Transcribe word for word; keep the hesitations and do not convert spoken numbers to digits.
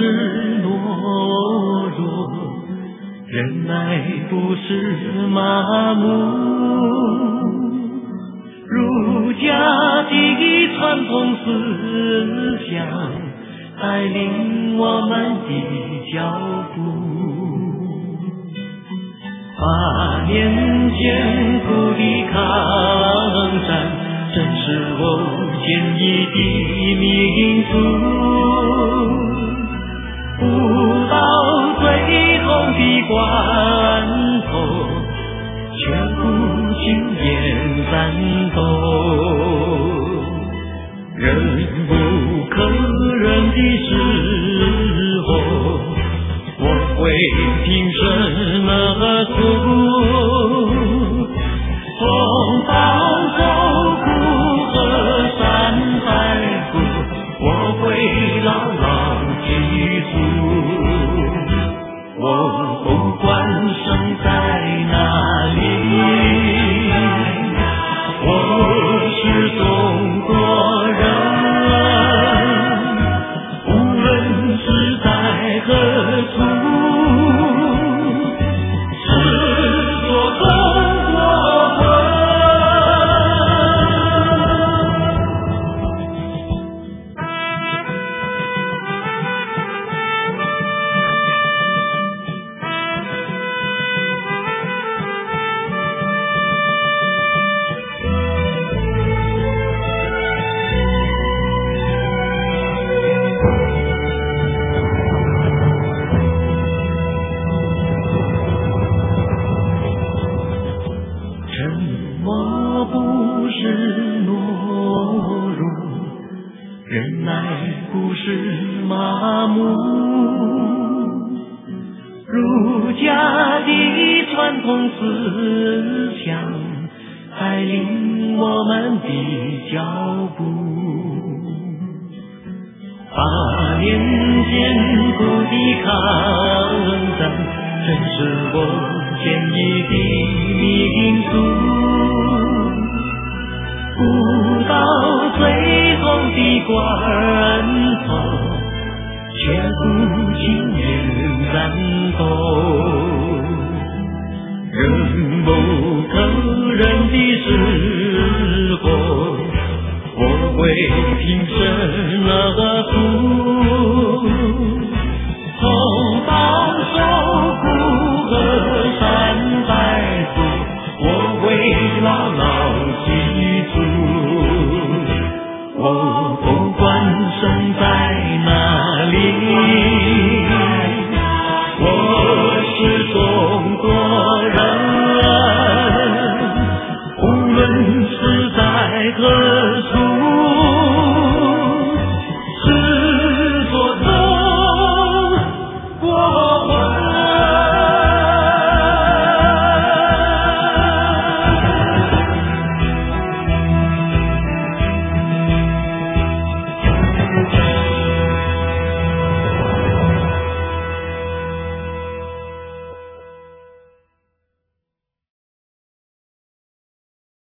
是懦弱，忍耐不是麻木。儒家的传统思想带领我们的脚步。八年艰苦的抗战，正是我坚毅的民族。不到最后的关头，却不轻言战斗。忍无可忍的时候，我会挺身而出。风暴受苦和山海苦，我会牢牢记住。我不管生在哪里，我是中国人，无论是在何处，是做中国魂。沉默不是懦弱，忍耐不是麻木。儒家的传统思想带领我们的脚步。八年艰苦的抗战，正是我坚毅的民族。不到最后的关头，却不轻言战斗。忍无可忍的时候，我会挺身而